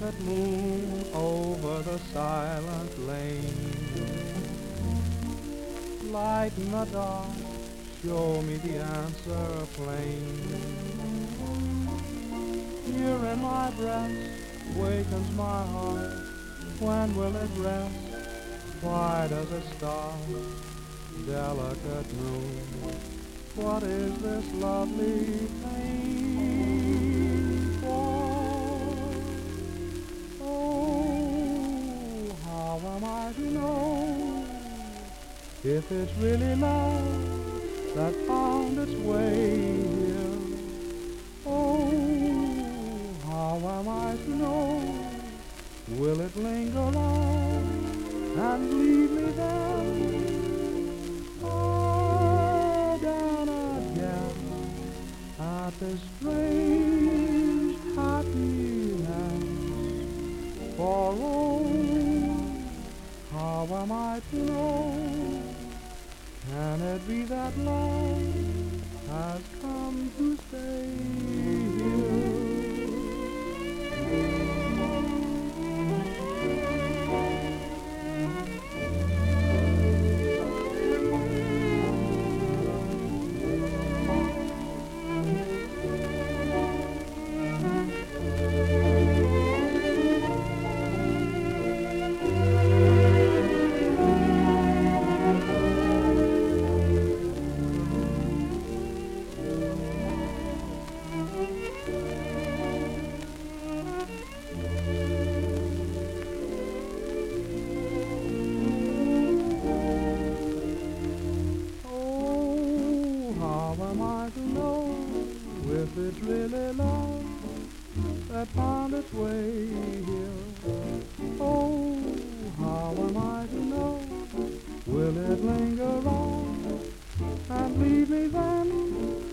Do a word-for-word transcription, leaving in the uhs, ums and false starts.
delicate moon over the silent lane. Lighten the dark, show me the answer plain. Here in my breast wakens my heart. When will it rest? White as a star, delicate moon. What is this lovely pain for? Oh, how am I to know if it's really love that found its way here? Oh, how am I to know? Will it linger on and leave me then? Again, again, at this strange happiness. For oh, how am I to know? Can it be that love has come to stay here? If it's really love that found its way here, oh, how am I to know? Will it linger on and leave me then?